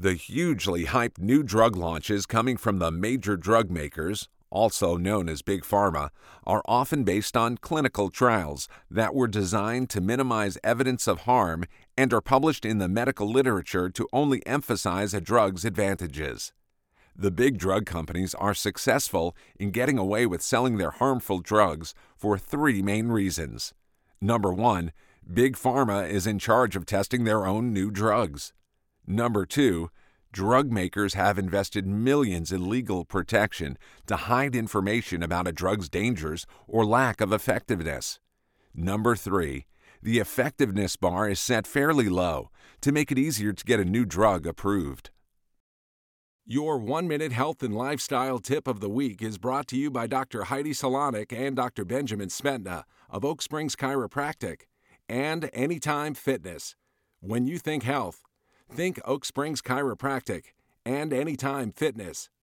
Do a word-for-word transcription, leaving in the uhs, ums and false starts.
The hugely hyped new drug launches coming from the major drug makers, also known as Big Pharma, are often based on clinical trials that were designed to minimize evidence of harm and are published in the medical literature to only emphasize a drug's advantages. The big drug companies are successful in getting away with selling their harmful drugs for three main reasons. Number one, Big Pharma is in charge of testing their own new drugs. Number two, drug makers have invested millions in legal protection to hide information about a drug's dangers or lack of effectiveness. Number three, the effectiveness bar is set fairly low to make it easier to get a new drug approved. Your one-minute health and lifestyle tip of the week is brought to you by Doctor Heidi Solanik and Doctor Benjamin Smetna of Oak Springs Chiropractic and Anytime Fitness. When you think health, think Oak Springs Chiropractic and Anytime Fitness.